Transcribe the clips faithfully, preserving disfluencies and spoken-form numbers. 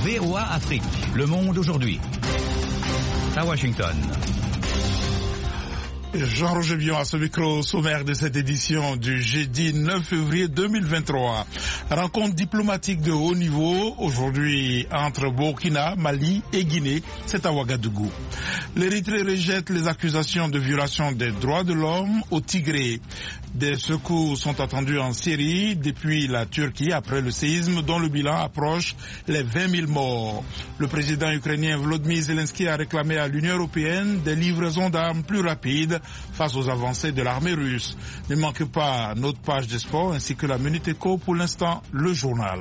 V O A Afrique, le monde aujourd'hui. À Washington. Jean-Roger Bion à ce micro, sommaire de cette édition du jeudi neuf février deux mille vingt-trois. Rencontre diplomatique de haut niveau aujourd'hui entre Burkina, Mali et Guinée. C'est à Ouagadougou. L'Érythrée rejette les accusations de violation des droits de l'homme au Tigré. Des secours sont attendus en Syrie depuis la Turquie après le séisme dont le bilan approche les vingt mille morts. Le président ukrainien Volodymyr Zelensky a réclamé à l'Union européenne des livraisons d'armes plus rapides face aux avancées de l'armée russe. Ne manquez pas notre page de sport ainsi que la Minute Éco, pour l'instant le journal.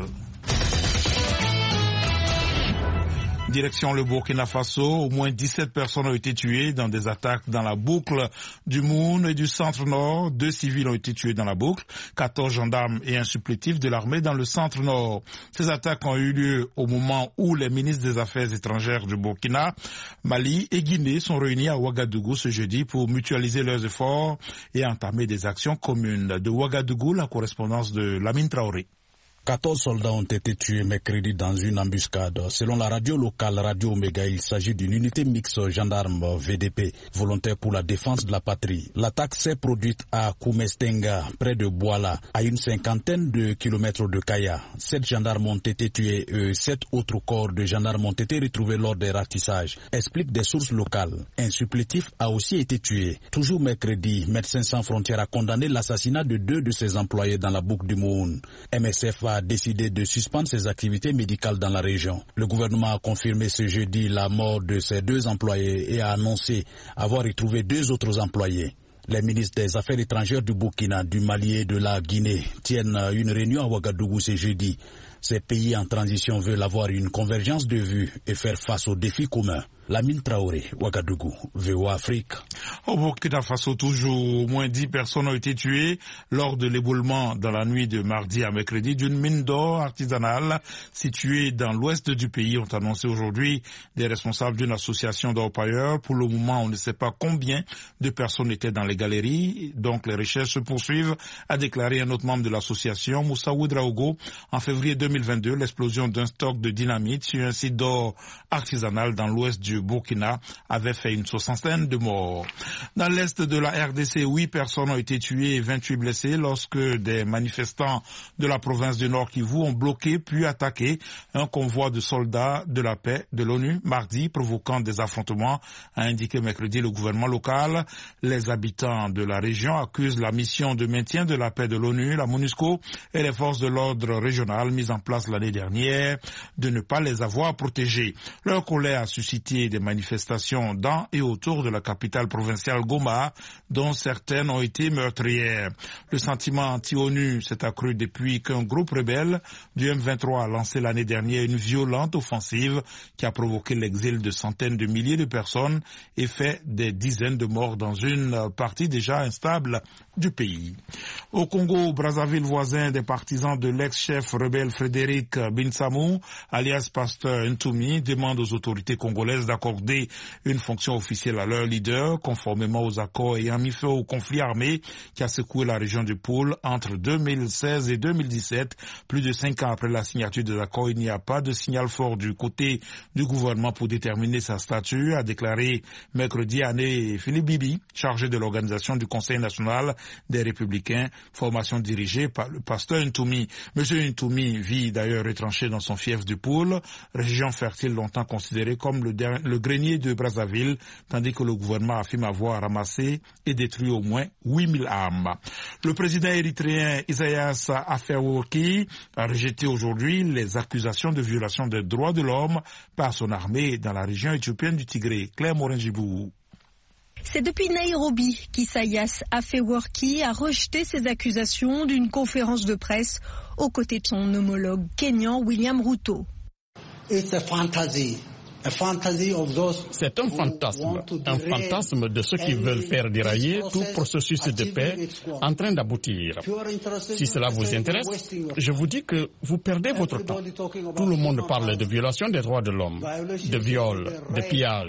Direction le Burkina Faso, au moins dix-sept personnes ont été tuées dans des attaques dans la boucle du Moun et du centre-nord. Deux civils ont été tués dans la boucle, quatorze gendarmes et un supplétif de l'armée dans le centre-nord. Ces attaques ont eu lieu au moment où les ministres des Affaires étrangères du Burkina, Mali et Guinée sont réunis à Ouagadougou ce jeudi pour mutualiser leurs efforts et entamer des actions communes. De Ouagadougou, la correspondance de Lamine Traoré. quatorze soldats ont été tués mercredi dans une embuscade. Selon la radio locale Radio Omega, il s'agit d'une unité mixte gendarme V D P, volontaire pour la défense de la patrie. L'attaque s'est produite à Koumestenga, près de Bouala, à une cinquantaine de kilomètres de Kaya. Sept gendarmes ont été tués et sept autres corps de gendarmes ont été retrouvés lors des ratissages, expliquent des sources locales. Un supplétif a aussi été tué. Toujours mercredi, Médecins sans frontières a condamné l'assassinat de deux de ses employés dans la boucle du Moun. M S F a a décidé de suspendre ses activités médicales dans la région. Le gouvernement a confirmé ce jeudi la mort de ses deux employés et a annoncé avoir retrouvé deux autres employés. Les ministres des Affaires étrangères du Burkina, du Mali et de la Guinée tiennent une réunion à Ouagadougou ce jeudi. Ces pays en transition veulent avoir une convergence de vues et faire face aux défis communs. Lamine Traoré, Ouagadougou, V O A Afrique. Au Burkina Faso, toujours au moins dix personnes ont été tuées lors de l'éboulement dans la nuit de mardi à mercredi d'une mine d'or artisanale située dans l'ouest du pays, ont annoncé aujourd'hui des responsables d'une association d'orpailleurs. Pour le moment, on ne sait pas combien de personnes étaient dans les galeries, donc les recherches se poursuivent, a déclaré un autre membre de l'association, Moussa Ouedraogo. En février deux mille vingt-deux, l'explosion d'un stock de dynamite sur un site d'or artisanal dans l'ouest du Burkina avait fait une soixantaine de morts. Dans l'est de la R D C, huit personnes ont été tuées et vingt-huit blessées lorsque des manifestants de la province du Nord Kivu ont bloqué puis attaqué un convoi de soldats de la paix de l'ONU mardi, provoquant des affrontements, a indiqué mercredi le gouvernement local. Les habitants de la région accusent la mission de maintien de la paix de l'ONU, la MONUSCO, et les forces de l'ordre régionales mises en place l'année dernière de ne pas les avoir protégés. Leur colère a suscité des manifestations dans et autour de la capitale provinciale Goma, dont certaines ont été meurtrières. Le sentiment anti-ONU s'est accru depuis qu'un groupe rebelle du M vingt-trois a lancé l'année dernière une violente offensive qui a provoqué l'exil de centaines de milliers de personnes et fait des dizaines de morts dans une partie déjà instable du pays. Au Congo, Brazzaville voisin, des partisans de l'ex-chef rebelle Frédéric Binsamou, alias Pasteur Ntoumi, demandent aux autorités congolaises d'accorder une fonction officielle à leur leader, conformément aux accords ayant mis fin au conflit armé qui a secoué la région du Pôle entre deux mille seize et deux mille dix-sept. Plus de cinq ans après la signature des accords, il n'y a pas de signal fort du côté du gouvernement pour déterminer sa statut, a déclaré mercredi Ané Philippe Bibi, chargé de l'organisation du Conseil national des Républicains, formation dirigée par le pasteur Ntoumi. Monsieur Ntoumi vit d'ailleurs retranché dans son fief du Pôle, région fertile longtemps considérée comme le, le grenier de Brazzaville, tandis que le gouvernement affirme avoir ramassé et détruit au moins huit mille armes. Le président érythréen Isaias Afwerki a rejeté aujourd'hui les accusations de violation des droits de l'homme par son armée dans la région éthiopienne du Tigré. Claire Morin-Gibou. C'est depuis Nairobi qu'Isaias Afwerki a rejeté ces accusations d'une conférence de presse aux côtés de son homologue kényan William Ruto. It's a fantasy. C'est un fantasme, un fantasme de ceux qui veulent faire dérailler tout processus de paix en train d'aboutir. Si cela vous intéresse, je vous dis que vous perdez votre temps. Tout le monde parle de violation des droits de l'homme, de viols, de pillages.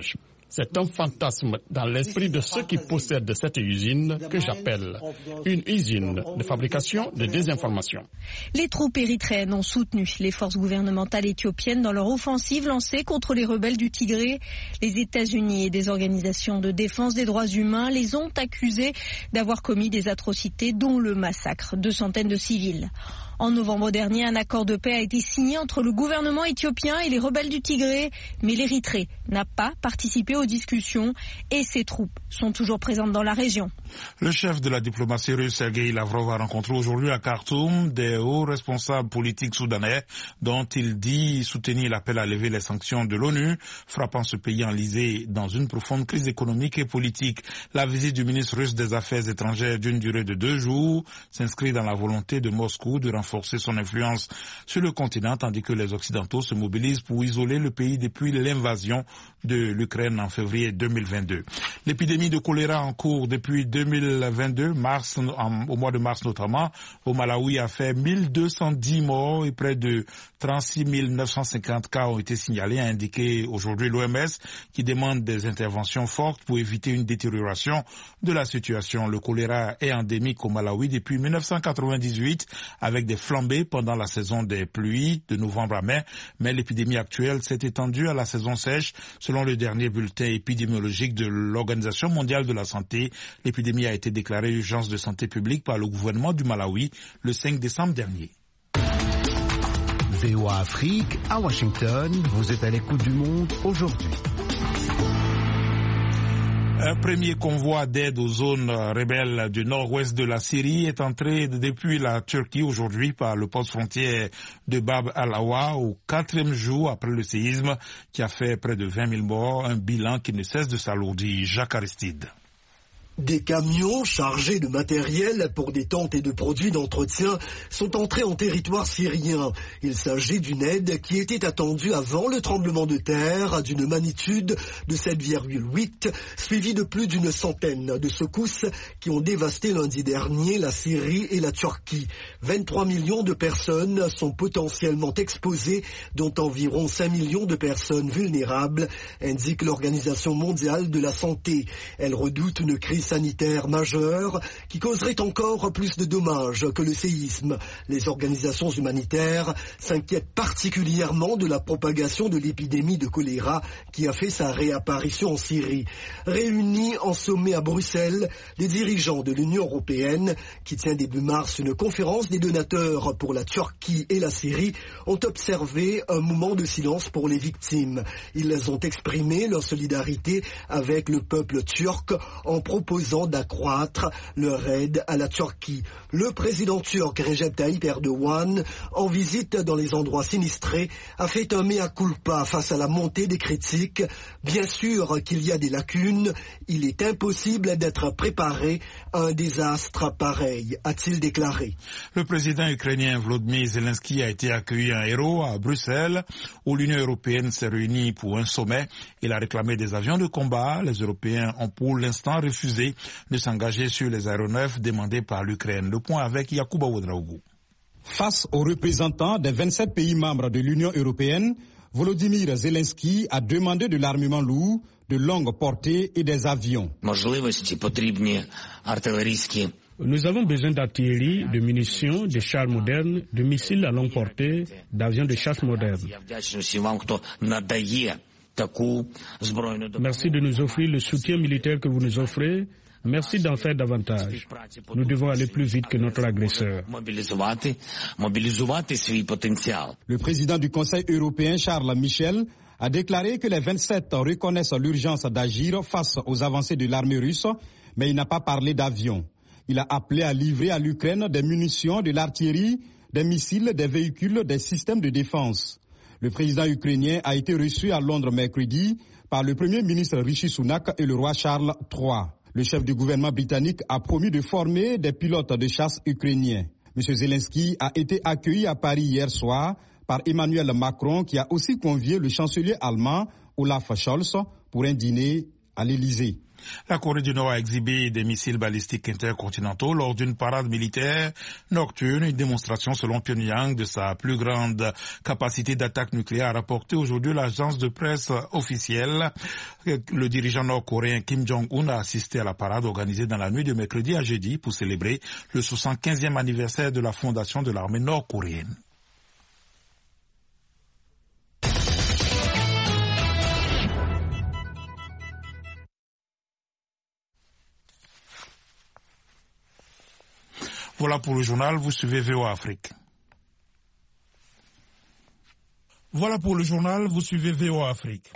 C'est un fantasme dans l'esprit de ceux qui possèdent cette usine que j'appelle une usine de fabrication de désinformation. Les troupes érythréennes ont soutenu les forces gouvernementales éthiopiennes dans leur offensive lancée contre les rebelles du Tigré. Les États-Unis et des organisations de défense des droits humains les ont accusés d'avoir commis des atrocités, dont le massacre de centaines de civils. En novembre dernier, un accord de paix a été signé entre le gouvernement éthiopien et les rebelles du Tigré, mais l'Érythrée n'a pas participé aux discussions et ses troupes sont toujours présentes dans la région. Le chef de la diplomatie russe, Sergei Lavrov, a rencontré aujourd'hui à Khartoum des hauts responsables politiques soudanais dont il dit soutenir l'appel à lever les sanctions de l'ONU, frappant ce pays enlisé dans une profonde crise économique et politique. La visite du ministre russe des Affaires étrangères d'une durée de deux jours s'inscrit dans la volonté de Moscou de renforcer son influence sur le continent, tandis que les Occidentaux se mobilisent pour isoler le pays depuis l'invasion de l'Ukraine en février deux mille vingt-deux. L'épidémie de choléra en cours depuis deux mille vingt-deux, mars, en, au mois de mars notamment, au Malawi a fait mille deux cent dix morts et près de trente-six mille neuf cent cinquante cas ont été signalés, a indiqué aujourd'hui l'O M S, qui demande des interventions fortes pour éviter une détérioration de la situation. Le choléra est endémique au Malawi depuis mille neuf cent quatre-vingt-dix-huit, avec des flambées pendant la saison des pluies de novembre à mai, mais l'épidémie actuelle s'est étendue à la saison sèche. Selon le dernier bulletin épidémiologique de l'Organisation mondiale de la santé, l'épidémie a été déclarée urgence de santé publique par le gouvernement du Malawi le cinq décembre dernier. V O A Afrique, à Washington, vous êtes à l'écoute du monde aujourd'hui. Un premier convoi d'aide aux zones rebelles du nord-ouest de la Syrie est entré depuis la Turquie aujourd'hui par le poste frontière de Bab al-Awa au quatrième jour après le séisme qui a fait près de vingt mille morts, un bilan qui ne cesse de s'alourdir. Jacques Aristide. Des camions chargés de matériel pour des tentes et de produits d'entretien sont entrés en territoire syrien. Il s'agit d'une aide qui était attendue avant le tremblement de terre d'une magnitude de sept virgule huit, suivie de plus d'une centaine de secousses qui ont dévasté lundi dernier la Syrie et la Turquie. vingt-trois millions de personnes sont potentiellement exposées, dont environ cinq millions de personnes vulnérables, indique l'Organisation mondiale de la santé. Elle redoute une crise sanitaire majeure qui causerait encore plus de dommages que le séisme. Les organisations humanitaires s'inquiètent particulièrement de la propagation de l'épidémie de choléra qui a fait sa réapparition en Syrie. Réunis en sommet à Bruxelles, les dirigeants de l'Union européenne, qui tient début mars une conférence des donateurs pour la Turquie et la Syrie, ont observé un moment de silence pour les victimes. Ils ont exprimé leur solidarité avec le peuple turc en proposant d'accroître leur aide à la Turquie. Le président turc Recep Tayyip Erdogan, en visite dans les endroits sinistrés, a fait un mea culpa face à la montée des critiques. Bien sûr qu'il y a des lacunes, il est impossible d'être préparé à un désastre pareil, a-t-il déclaré. Le président ukrainien Volodymyr Zelensky a été accueilli en héros à Bruxelles, où l'Union européenne s'est réunie pour un sommet. Il a réclamé des avions de combat. Les Européens ont pour l'instant refusé de s'engager sur les aéronefs demandés par l'Ukraine. Le point avec Yacouba Ouedraogo. Face aux représentants des vingt-sept pays membres de l'Union européenne, Volodymyr Zelensky a demandé de l'armement lourd, de longue portée et des avions. Nous avons besoin d'artillerie, de munitions, de chars modernes, de missiles à longue portée, d'avions de chasse modernes. Merci de nous offrir le soutien militaire que vous nous offrez. Merci d'en faire davantage. Nous devons aller plus vite que notre agresseur. Le président du Conseil européen, Charles Michel, a déclaré que les vingt-sept reconnaissent l'urgence d'agir face aux avancées de l'armée russe, mais il n'a pas parlé d'avions. Il a appelé à livrer à l'Ukraine des munitions, de l'artillerie, des missiles, des véhicules, des systèmes de défense. Le président ukrainien a été reçu à Londres mercredi par le premier ministre Rishi Sunak et le roi Charles trois. Le chef du gouvernement britannique a promis de former des pilotes de chasse ukrainiens. M. Zelensky a été accueilli à Paris hier soir par Emmanuel Macron, qui a aussi convié le chancelier allemand Olaf Scholz pour un dîner à l'Élysée. La Corée du Nord a exhibé des missiles balistiques intercontinentaux lors d'une parade militaire nocturne, une démonstration selon Pyongyang de sa plus grande capacité d'attaque nucléaire, a rapporté aujourd'hui l'agence de presse officielle. Le dirigeant nord-coréen Kim Jong-un a assisté à la parade organisée dans la nuit de mercredi à jeudi pour célébrer le soixante-quinzième anniversaire de la fondation de l'armée nord-coréenne. Voilà pour le journal, vous suivez V O A Afrique. Voilà pour le journal, vous suivez V O A Afrique.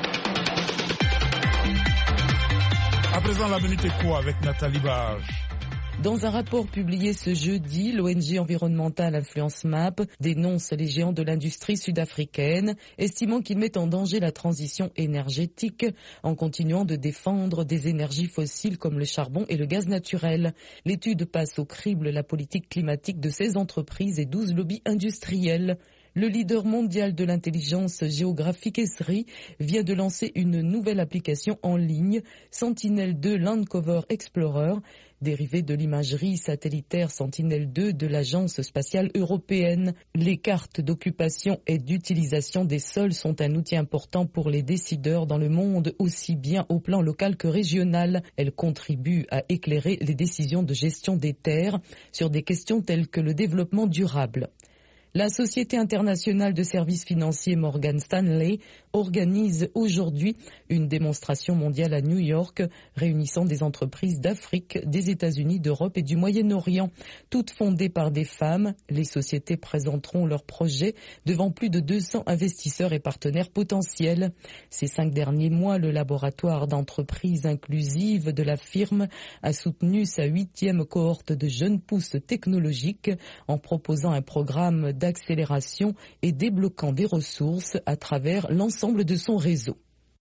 À présent, la Minute Éco avec Nathalie Barge. Dans un rapport publié ce jeudi, l'O N G environnementale Influence Map dénonce les géants de l'industrie sud-africaine, estimant qu'ils mettent en danger la transition énergétique en continuant de défendre des énergies fossiles comme le charbon et le gaz naturel. L'étude passe au crible la politique climatique de ces entreprises et douze lobbies industriels. Le leader mondial de l'intelligence géographique Esri vient de lancer une nouvelle application en ligne, Sentinel deux Land Cover Explorer, dérivée de l'imagerie satellitaire Sentinel deux de l'Agence spatiale européenne. Les cartes d'occupation et d'utilisation des sols sont un outil important pour les décideurs dans le monde, aussi bien au plan local que régional. Elles contribuent à éclairer les décisions de gestion des terres sur des questions telles que le développement durable. La Société internationale de services financiers Morgan Stanley organise aujourd'hui une démonstration mondiale à New York réunissant des entreprises d'Afrique, des États-Unis, d'Europe et du Moyen-Orient. Toutes fondées par des femmes, les sociétés présenteront leurs projets devant plus de deux cents investisseurs et partenaires potentiels. Ces cinq derniers mois, le laboratoire d'entreprises inclusives de la firme a soutenu sa huitième cohorte de jeunes pousses technologiques en proposant un programme d'accélération et débloquant des ressources à travers l'ensemble de son réseau.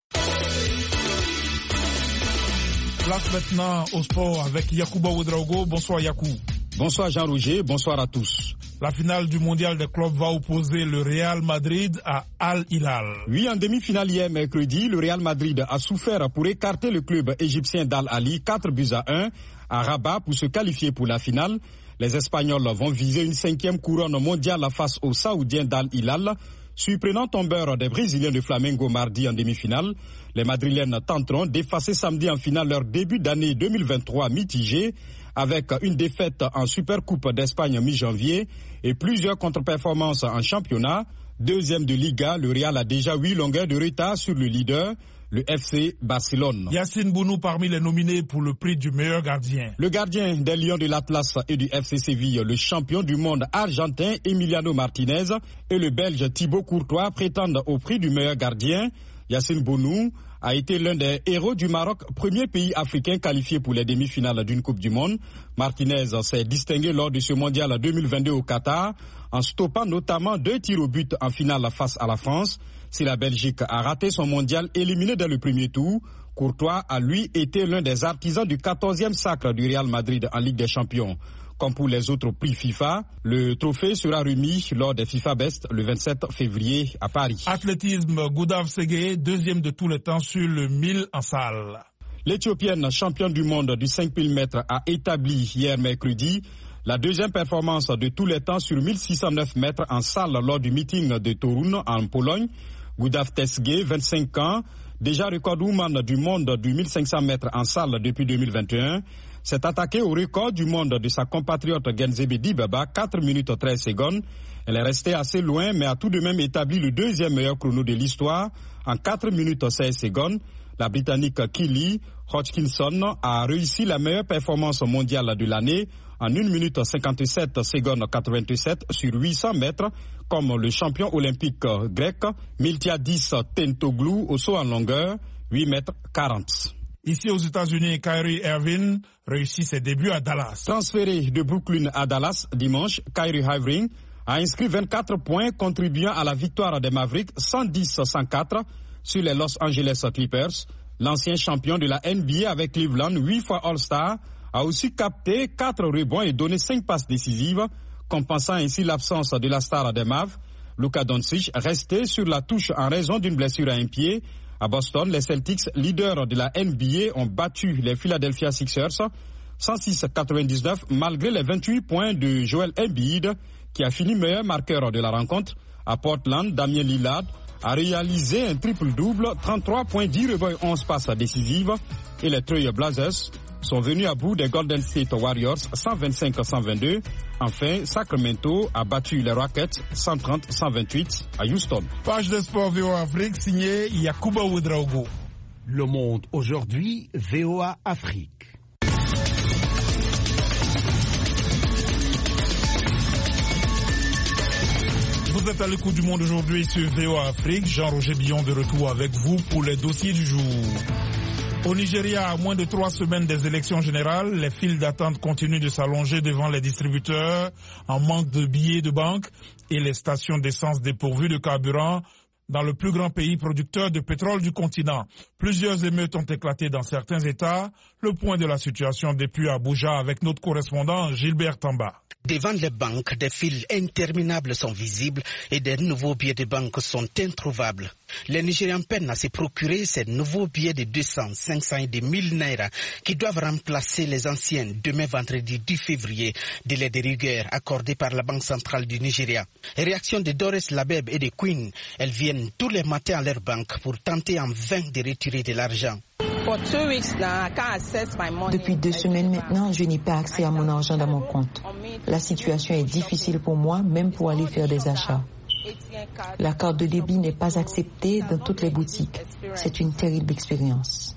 Place maintenant au sport avec Yacouba Ouedraogo. Bonsoir Yakou. Bonsoir Jean-Roger, bonsoir à tous. La finale du mondial des clubs va opposer le Real Madrid à Al Hilal. Oui, en demi-finale hier mercredi, le Real Madrid a souffert pour écarter le club égyptien d'Al Ahly quatre buts à un à Rabat pour se qualifier pour la finale. Les Espagnols vont viser une cinquième couronne mondiale face aux Saoudiens d'Al Hilal. Surprenant tombeur des Brésiliens de Flamengo mardi en demi-finale, les Madrilènes tenteront d'effacer samedi en finale leur début d'année deux mille vingt-trois mitigé avec une défaite en Supercoupe d'Espagne mi-janvier et plusieurs contre-performances en championnat. Deuxième de Liga, le Real a déjà huit longueurs de retard sur le leader, le F C Barcelone. Yacine Bounou parmi les nominés pour le prix du meilleur gardien. Le gardien des Lions de l'Atlas et du F C Séville, le champion du monde argentin Emiliano Martinez et le Belge Thibaut Courtois prétendent au prix du meilleur gardien. Yacine Bounou a été l'un des héros du Maroc, premier pays africain qualifié pour les demi-finales d'une Coupe du Monde. Martinez s'est distingué lors de ce mondial deux mille vingt-deux au Qatar, en stoppant notamment deux tirs au but en finale face à la France. Si la Belgique a raté son mondial éliminé dès le premier tour, Courtois a lui été l'un des artisans du quatorzième sacre du Real Madrid en Ligue des Champions. Comme pour les autres prix FIFA, le trophée sera remis lors des FIFA Best le vingt-sept février à Paris. Athlétisme, Goudav Segei, deuxième de tous les temps sur le mille en salle. L'Éthiopienne championne du monde du cinq mille mètres a établi hier mercredi la deuxième performance de tous les temps sur mille six cent neuf mètres en salle lors du meeting de Torun en Pologne. Goudav Segei, vingt-cinq ans, déjà recordwoman du monde du mille cinq cents mètres en salle depuis deux mille vingt et un, s'est attaquée au record du monde de sa compatriote Genzebe Dibaba, quatre minutes treize secondes. Elle est restée assez loin, mais a tout de même établi le deuxième meilleur chrono de l'histoire en quatre minutes seize secondes. La Britannique Kelly Hodgkinson a réussi la meilleure performance mondiale de l'année en une minute cinquante-sept secondes quatre-vingt-sept sur huit cents mètres, comme le champion olympique grec Miltiadis Tentoglou au saut en longueur, huit mètres quarante. Ici aux États-Unis, Kyrie Irving réussit ses débuts à Dallas. Transféré de Brooklyn à Dallas dimanche, Kyrie Irving a inscrit vingt-quatre points contribuant à la victoire des Mavericks cent dix à cent quatre sur les Los Angeles Clippers. L'ancien champion de la N B A avec Cleveland, huit fois All-Star, a aussi capté quatre rebonds et donné cinq passes décisives, compensant ainsi l'absence de la star des Mavs. Luka Doncic, resté sur la touche en raison d'une blessure à un pied, À Boston, les Celtics, leaders de la N B A, ont battu les Philadelphia Sixers cent six à quatre-vingt-dix-neuf malgré les vingt-huit points de Joel Embiid qui a fini meilleur marqueur de la rencontre. À Portland, Damien Lillard a réalisé un triple-double, trente-trois points, dix rebonds et onze passes décisives. Et les Trail Blazers sont venus à bout des Golden State Warriors cent vingt-cinq à cent vingt-deux. Enfin, Sacramento a battu les Rockets cent trente à cent vingt-huit à Houston. Page de sport V O A Afrique signée Yacouba Ouedraogo. Le Monde aujourd'hui, V O A Afrique. Vous êtes à l'écoute du Monde aujourd'hui sur V O A Afrique. Jean-Roger Billon de retour avec vous pour les dossiers du jour. Au Nigeria, à moins de trois semaines des élections générales, les files d'attente continuent de s'allonger devant les distributeurs en manque de billets de banque et les stations d'essence dépourvues de carburant dans le plus grand pays producteur de pétrole du continent. Plusieurs émeutes ont éclaté dans certains États. Le point de la situation depuis Abuja avec notre correspondant Gilbert Tamba. Devant les banques, des files interminables sont visibles et des nouveaux billets de banque sont introuvables. Les Nigérians peinent à se procurer ces nouveaux billets de deux cents, cinq cents et de mille naira qui doivent remplacer les anciens demain vendredi dix février, délai de rigueur accordé par la Banque centrale du Nigeria. Réaction de Doris Labeb et de Queen, elles viennent tous les matins à leur banque pour tenter en vain de retirer de l'argent. Depuis deux semaines maintenant, je n'ai pas accès à mon argent dans mon compte. La situation est difficile pour moi, même pour aller faire des achats. La carte de débit n'est pas acceptée dans toutes les boutiques. C'est une terrible expérience.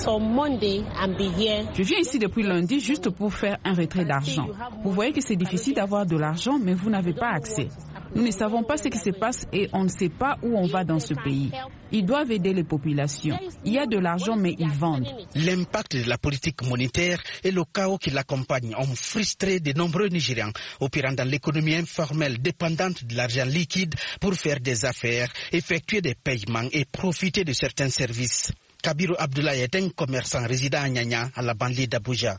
Je viens ici depuis lundi juste pour faire un retrait d'argent. Vous voyez que c'est difficile d'avoir de l'argent, mais vous n'avez pas accès. Nous ne savons pas ce qui se passe et on ne sait pas où on va dans ce pays. Ils doivent aider les populations. Il y a de l'argent, mais ils vendent. L'impact de la politique monétaire et le chaos qui l'accompagne ont frustré de nombreux Nigérians, opérant dans l'économie informelle dépendante de l'argent liquide pour faire des affaires, effectuer des paiements et profiter de certains services. Kabiru Abdoulaye est un commerçant résident à Nyanya, à la banlieue d'Abuja.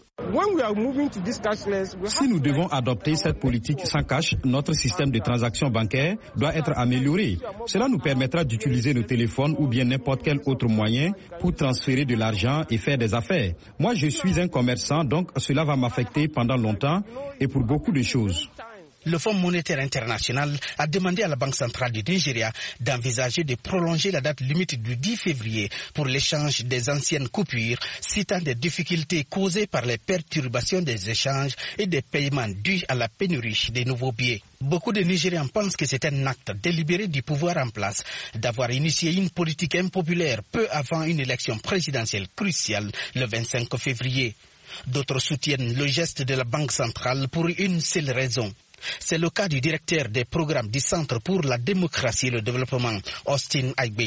Si nous devons adopter cette politique sans cash, notre système de transactions bancaires doit être amélioré. Cela nous permettra d'utiliser nos téléphones ou bien n'importe quel autre moyen pour transférer de l'argent et faire des affaires. Moi, je suis un commerçant, donc cela va m'affecter pendant longtemps et pour beaucoup de choses. Le Fonds monétaire international a demandé à la Banque centrale du Nigeria d'envisager de prolonger la date limite du dix février pour l'échange des anciennes coupures, citant des difficultés causées par les perturbations des échanges et des paiements dus à la pénurie des nouveaux billets. Beaucoup de Nigérians pensent que c'est un acte délibéré du pouvoir en place d'avoir initié une politique impopulaire peu avant une élection présidentielle cruciale le vingt-cinq février. D'autres soutiennent le geste de la Banque centrale pour une seule raison. C'est le cas du directeur des programmes du Centre pour la démocratie et le développement, Austin Aigbe.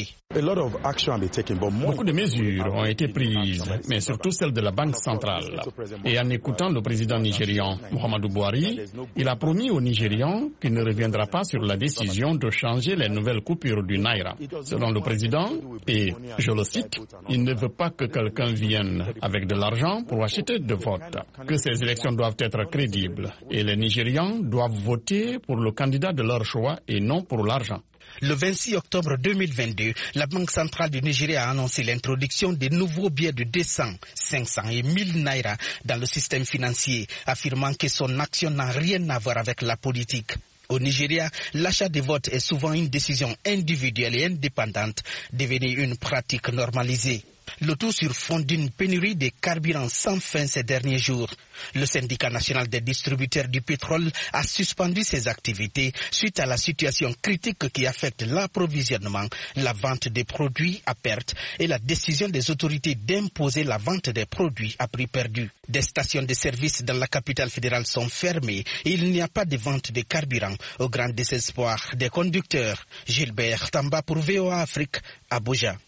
Beaucoup de mesures ont été prises, mais surtout celles de la Banque centrale. Et en écoutant le président nigérian Muhammadu Buhari, il a promis aux Nigérians qu'il ne reviendra pas sur la décision de changer les nouvelles coupures du Naira. Selon le président, et je le cite, il ne veut pas que quelqu'un vienne avec de l'argent pour acheter de votes, que ces élections doivent être crédibles et les Nigérians doivent voter pour le candidat de leur choix et non pour l'argent. Le vingt-six octobre deux mille vingt-deux, la Banque centrale du Nigeria a annoncé l'introduction de nouveaux billets de deux cents, cinq cents et mille naira dans le système financier, affirmant que son action n'a rien à voir avec la politique. Au Nigeria, l'achat des votes est souvent une décision individuelle et indépendante, devenue une pratique normalisée. Le tout sur fond d'une pénurie de carburant sans fin ces derniers jours. Le syndicat national des distributeurs du pétrole a suspendu ses activités suite à la situation critique qui affecte l'approvisionnement, la vente des produits à perte et la décision des autorités d'imposer la vente des produits à prix perdu. Des stations de service dans la capitale fédérale sont fermées et il n'y a pas de vente de carburant au grand désespoir des conducteurs. Gilbert Tamba pour V O A Afrique, Abuja.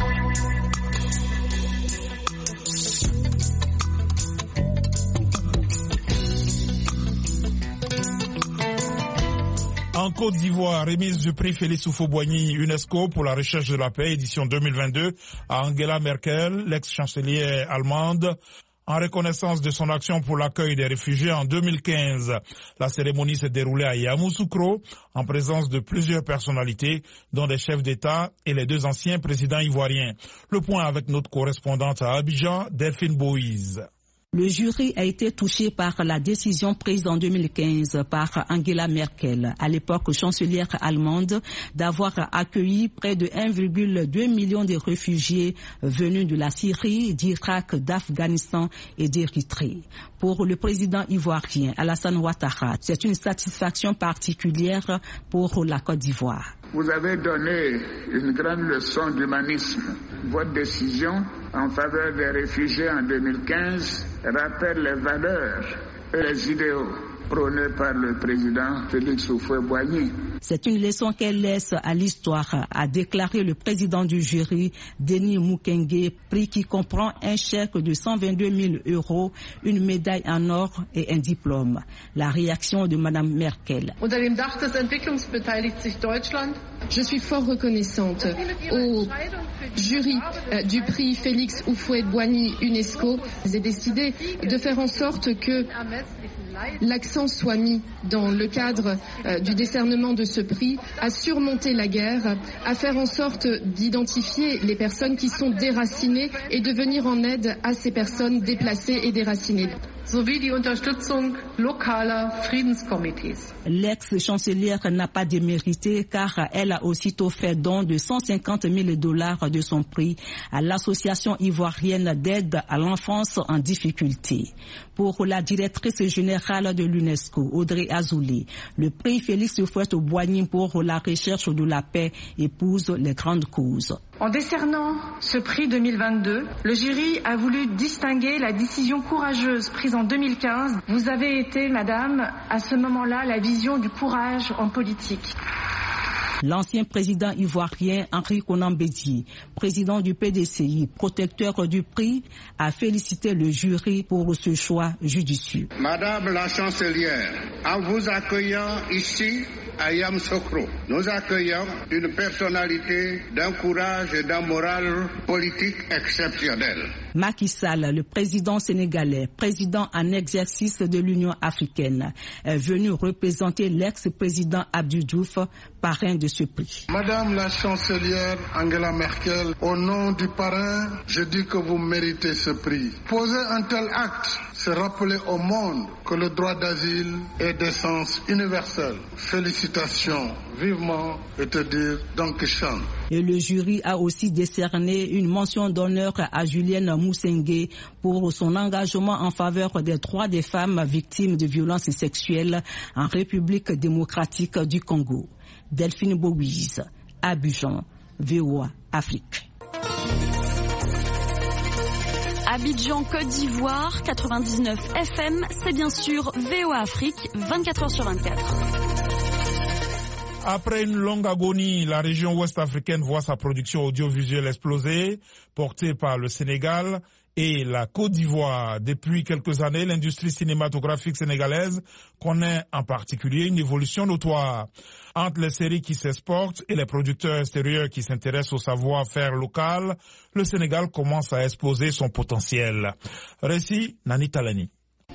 En Côte d'Ivoire, remise du prix Félix Houphouët-Boigny UNESCO pour la recherche de la paix, édition deux mille vingt-deux, à Angela Merkel, l'ex-chancelière allemande, en reconnaissance de son action pour l'accueil des réfugiés en deux mille quinze. La cérémonie s'est déroulée à Yamoussoukro en présence de plusieurs personnalités, dont des chefs d'État et les deux anciens présidents ivoiriens. Le point avec notre correspondante à Abidjan, Delphine Boïse. Le jury a été touché par la décision prise en deux mille quinze par Angela Merkel, à l'époque chancelière allemande, d'avoir accueilli près de un virgule deux million de réfugiés venus de la Syrie, d'Irak, d'Afghanistan et d'Érythrée. Pour le président ivoirien Alassane Ouattara, c'est une satisfaction particulière pour la Côte d'Ivoire. Vous avez donné une grande leçon d'humanisme. Votre décision en faveur des réfugiés en deux mille quinze rappelle les valeurs et les idéaux prônés par le président Félix Houphouët-Boigny. C'est une leçon qu'elle laisse à l'histoire, a déclaré le président du jury, Denis Mukwege, prix qui comprend un chèque de cent vingt-deux mille euros, une médaille en or et un diplôme. La réaction de Madame Merkel. Je suis fort reconnaissante au jury du prix Félix Houphouët-Boigny UNESCO. J'ai décidé de faire en sorte que l'accent soit mis dans le cadre du décernement de ce prix à surmonter la guerre, à faire en sorte d'identifier les personnes qui sont déracinées et de venir en aide à ces personnes déplacées et déracinées. L'ex-chancelière n'a pas démérité car elle a aussitôt fait don de cent cinquante mille dollars de son prix à l'association ivoirienne d'aide à l'enfance en difficulté. Pour la directrice générale de l'UNESCO, Audrey Azoulay, le prix Félix Houphouët-Boigny pour la recherche de la paix épouse les grandes causes. En décernant ce prix deux mille vingt-deux, le jury a voulu distinguer la décision courageuse prise en deux mille quinze. Vous avez été, madame, à ce moment-là, la vision du courage en politique. L'ancien président ivoirien Henri Konan Bédié, président du P D C I, protecteur du prix, a félicité le jury pour ce choix judicieux. Madame la chancelière, en vous accueillant ici à Yamoussoukro, nous accueillons une personnalité d'un courage et d'un moral politique exceptionnel. Macky Sall, le président sénégalais, président en exercice de l'Union africaine, est venu représenter l'ex-président Abdou Diouf, parrain de ce prix. Madame la chancelière Angela Merkel, au nom du parrain, je dis que vous méritez ce prix. Poser un tel acte, c'est rappeler au monde que le droit d'asile est d'essence universelle. Félicitations, vivement, et te dire Dankeschön. Et le jury a aussi décerné une mention d'honneur à Julienne Moussengé pour son engagement en faveur des droits des femmes victimes de violences sexuelles en République démocratique du Congo. Delphine Boïse, Abidjan, V O A, Afrique. Abidjan, Côte d'Ivoire, quatre-vingt-dix-neuf F M, c'est bien sûr V O A Afrique, vingt-quatre heures sur vingt-quatre. Après une longue agonie, la région ouest-africaine voit sa production audiovisuelle exploser, portée par le Sénégal et la Côte d'Ivoire. Depuis quelques années, l'industrie cinématographique sénégalaise connaît en particulier une évolution notoire. Entre les séries qui s'exportent et les producteurs extérieurs qui s'intéressent au savoir-faire local, le Sénégal commence à exposer son potentiel. Récit, Nani Talani.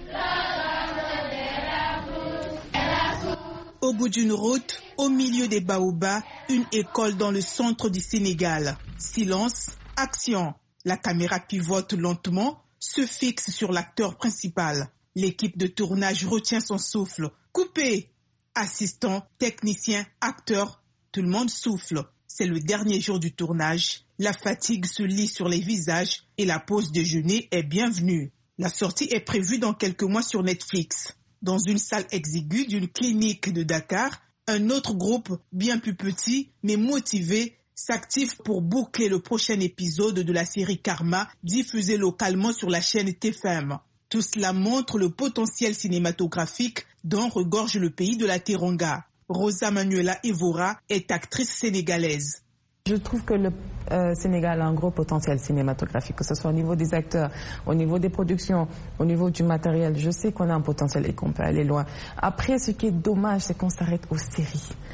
Au bout d'une route, au milieu des baobabs, une école dans le centre du Sénégal. Silence, action. La caméra pivote lentement, se fixe sur l'acteur principal. L'équipe de tournage retient son souffle. Coupé. Assistant, technicien, acteur, tout le monde souffle. C'est le dernier jour du tournage. La fatigue se lit sur les visages et la pause déjeuner est bienvenue. La sortie est prévue dans quelques mois sur Netflix. Dans une salle exiguë d'une clinique de Dakar, un autre groupe, bien plus petit mais motivé, s'active pour boucler le prochain épisode de la série Karma, diffusée localement sur la chaîne T F M. Tout cela montre le potentiel cinématographique dont regorge le pays de la Teranga. Rosa Manuela Evora est actrice sénégalaise. Je trouve que le euh, Sénégal a un gros potentiel cinématographique, que ce soit au niveau des acteurs, au niveau des productions, au niveau du matériel. Je sais qu'on a un potentiel et qu'on peut aller loin. Après, ce qui est dommage, c'est qu'on s'arrête aux séries.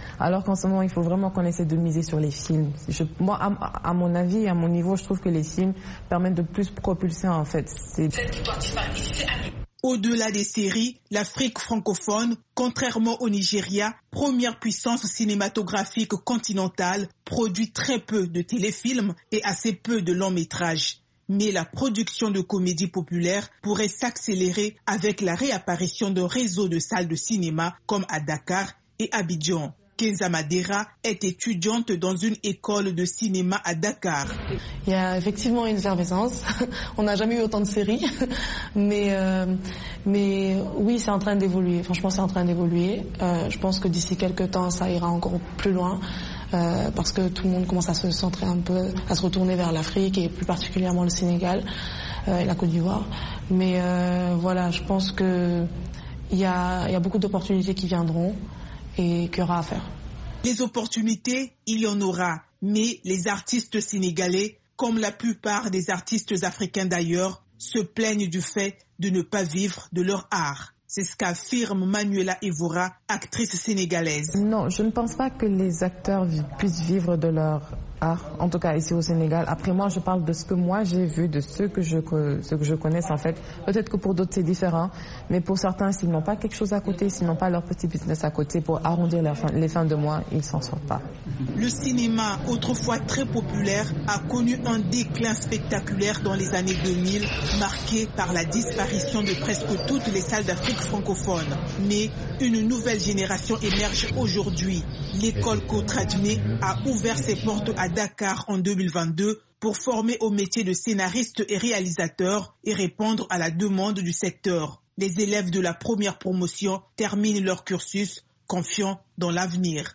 Alors qu'en ce moment, il faut vraiment qu'on essaie de miser sur les films. Je, moi, à, à mon avis, à mon niveau, je trouve que les films permettent de plus propulser en fait. C'est... Au-delà des séries, l'Afrique francophone, contrairement au Nigeria, première puissance cinématographique continentale, produit très peu de téléfilms et assez peu de longs métrages. Mais la production de comédies populaires pourrait s'accélérer avec la réapparition d'un réseau de salles de cinéma comme à Dakar et Abidjan. Kenza Madera est étudiante dans une école de cinéma à Dakar. Il y a effectivement une effervescence. On n'a jamais eu autant de séries. Mais, euh, mais oui, c'est en train d'évoluer. Franchement, c'est en train d'évoluer. Euh, je pense que d'ici quelques temps, ça ira encore plus loin. Euh, parce que tout le monde commence à se centrer un peu, à se retourner vers l'Afrique et plus particulièrement le Sénégal euh, et la Côte d'Ivoire. Mais euh, voilà, je pense qu'il y a, y a beaucoup d'opportunités qui viendront et qu'il y aura à faire. Les opportunités, il y en aura, mais les artistes sénégalais, comme la plupart des artistes africains d'ailleurs, se plaignent du fait de ne pas vivre de leur art. C'est ce qu'affirme Manuela Evora, actrice sénégalaise. Non, je ne pense pas que les acteurs puissent vivre de leur art, en tout cas ici au Sénégal. Après moi, je parle de ce que moi j'ai vu, de ceux que je, ceux que je connaisse en fait. Peut-être que pour d'autres c'est différent, mais pour certains, s'ils n'ont pas quelque chose à côté, s'ils n'ont pas leur petit business à côté pour arrondir leur fin, les fins de mois, ils s'en sortent pas. Le cinéma, autrefois très populaire, a connu un déclin spectaculaire dans les années deux mille, marqué par la disparition de presque toutes les salles d'Afrique francophone. Mais une nouvelle génération émerge aujourd'hui. L'école Kotradjné a ouvert ses portes à Dakar en deux mille vingt-deux pour former au métier de scénariste et réalisateur et répondre à la demande du secteur. Les élèves de la première promotion terminent leur cursus confiants dans l'avenir.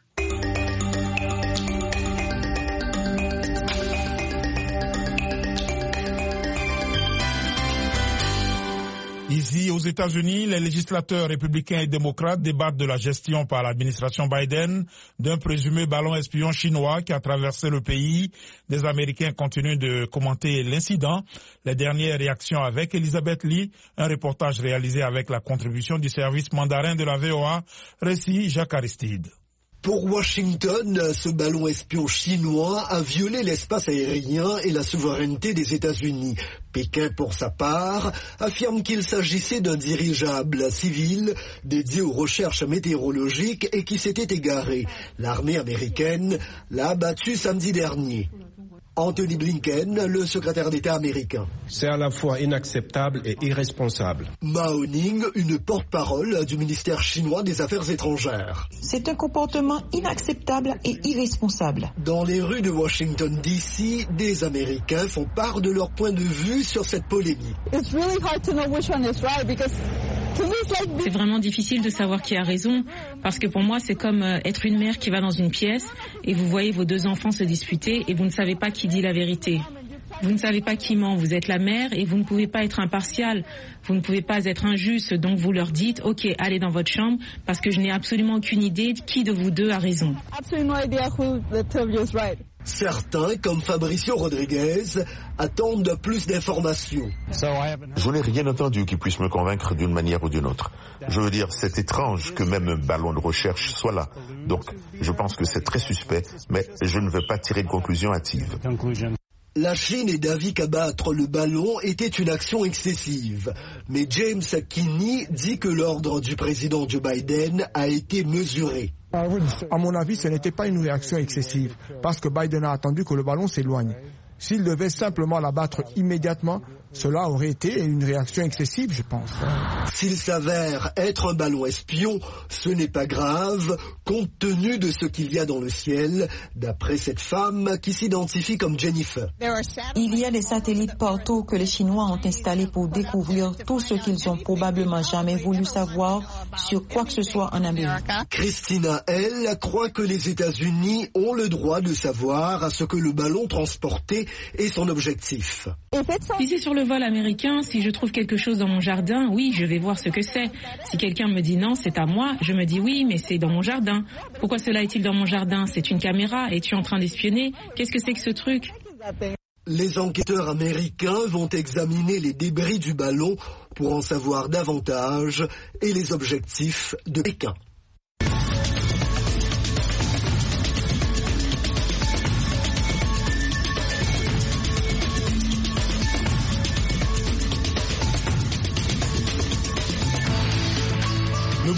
Ici, aux États-Unis, les législateurs républicains et démocrates débattent de la gestion par l'administration Biden d'un présumé ballon espion chinois qui a traversé le pays. Des Américains continuent de commenter l'incident. Les dernières réactions avec Elisabeth Lee, un reportage réalisé avec la contribution du service mandarin de la V O A, récit Jacques Aristide. Pour Washington, ce ballon espion chinois a violé l'espace aérien et la souveraineté des États-Unis. Pékin, pour sa part, affirme qu'il s'agissait d'un dirigeable civil dédié aux recherches météorologiques et qui s'était égaré. L'armée américaine l'a abattu samedi dernier. Anthony Blinken, le secrétaire d'État américain. C'est à la fois inacceptable et irresponsable. Mao Ning, une porte-parole du ministère chinois des Affaires étrangères. C'est un comportement inacceptable et irresponsable. Dans les rues de Washington D C, des Américains font part de leur point de vue sur cette polémique. C'est vraiment difficile de savoir qui a raison, parce que pour moi, c'est comme être une mère qui va dans une pièce et vous voyez vos deux enfants se disputer et vous ne savez pas qui dit la vérité. Vous ne savez pas qui ment, vous êtes la mère et vous ne pouvez pas être impartial, vous ne pouvez pas être injuste, donc vous leur dites « Ok, allez dans votre chambre parce que je n'ai absolument aucune idée de qui de vous deux a raison. » Certains, comme Fabricio Rodriguez, attendent plus d'informations. Je n'ai rien entendu qui puisse me convaincre d'une manière ou d'une autre. Je veux dire, c'est étrange que même un ballon de recherche soit là. Donc, je pense que c'est très suspect, mais je ne veux pas tirer de conclusion hâtive. La Chine est d'avis qu'abattre le ballon était une action excessive. Mais James Kinney dit que l'ordre du président Joe Biden a été mesuré. À mon avis, ce n'était pas une réaction excessive, parce que Biden a attendu que le ballon s'éloigne. S'il devait simplement l'abattre immédiatement, cela aurait été une réaction excessive, je pense. S'il s'avère être un ballon espion, ce n'est pas grave, compte tenu de ce qu'il y a dans le ciel, d'après cette femme qui s'identifie comme Jennifer. Il y a des satellites partout que les Chinois ont installés pour découvrir tout ce qu'ils ont probablement jamais voulu savoir sur quoi que ce soit en Amérique. Christina, elle, croit que les États-Unis ont le droit de savoir ce que le ballon transportait et son objectif. Si c'est sur le vol américain, si je trouve quelque chose dans mon jardin, oui, je vais voir ce que c'est. Si quelqu'un me dit non, c'est à moi, je me dis oui, mais c'est dans mon jardin. Pourquoi cela est-il dans mon jardin? C'est une caméra, es-tu en train d'espionner? Qu'est-ce que c'est que ce truc? Les enquêteurs américains vont examiner les débris du ballon pour en savoir davantage et les objectifs de Pékin.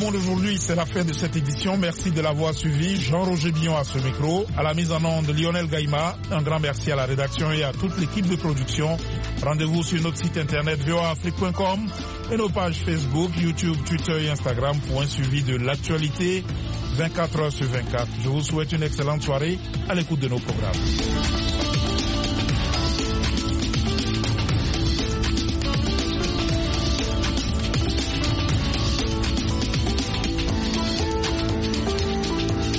Monde aujourd'hui, c'est la fin de cette édition. Merci de l'avoir suivi. Jean-Roger Billon à ce micro. À la mise en onde, Lionel Gaïma. Un grand merci à la rédaction et à toute l'équipe de production. Rendez-vous sur notre site internet v o a afrique point com et nos pages Facebook, YouTube, Twitter et Instagram pour un suivi de l'actualité vingt-quatre heures sur vingt-quatre. Je vous souhaite une excellente soirée à l'écoute de nos programmes.